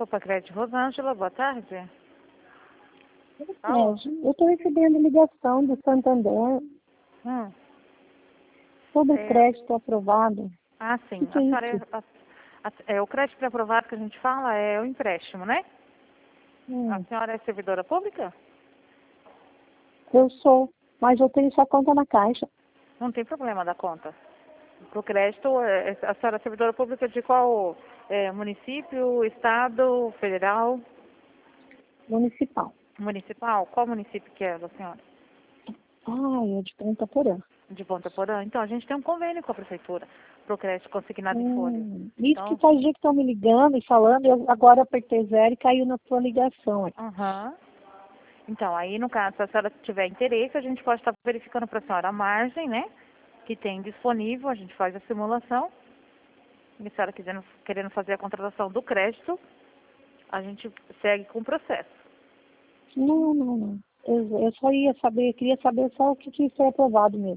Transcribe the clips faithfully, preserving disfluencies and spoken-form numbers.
Opa, Crédito Rosângela, boa tarde. É, Alô? eu estou recebendo ligação do Santander Hum. sobre É, crédito aprovado. ah, O sim. que, que A é senhora isso? é, a- a- é, o crédito pré-aprovado que a gente fala é o empréstimo, né? A Hum, senhora é servidora pública? eu sou, mas eu tenho só conta na Caixa. Não tem problema da conta. Pro crédito, é, é- a senhora é servidora pública de qual é, município, estado, federal, Municipal. municipal? Qual município que é da senhora? Ah, é de Ponta Porã. De Ponta Porã. Então, a gente tem um convênio com a prefeitura pro crédito consignado em folha. Hum, isso que Então, faz dia que estão me ligando e falando, eu agora apertei zero e caiu na sua ligação. Aí. aham. Então, aí no caso, se a senhora tiver interesse, a gente pode estar verificando para a senhora a margem, né? Que tem disponível, a gente faz a simulação. E se a senhora querendo, querendo fazer a contratação do crédito, a gente segue com o processo. Não, não, não. Eu, eu só ia saber, queria saber só o que, que foi aprovado mesmo.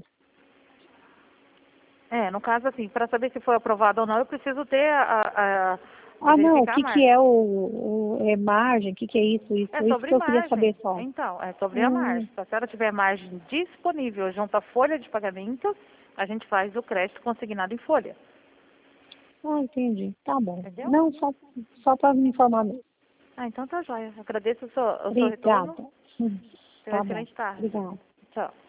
É, no caso, assim, para saber se foi aprovado ou não, eu preciso ter a, a, a Ah, não, o verificar a que, que margem. é o, o é margem, o que, que é isso, isso, É isso sobre que eu queria margem. saber só. Então, é sobre a Hum, margem. Se a senhora tiver margem disponível junto à folha de pagamento, a gente faz o crédito consignado em folha. ah, entendi. Tá bom. Entendeu? Não, só, só para me informar mesmo. Ah, então tá joia. Agradeço o seu, o seu retorno. Obrigada. Hum, Tenha uma Tá bom. excelente tarde. Obrigada. Tchau.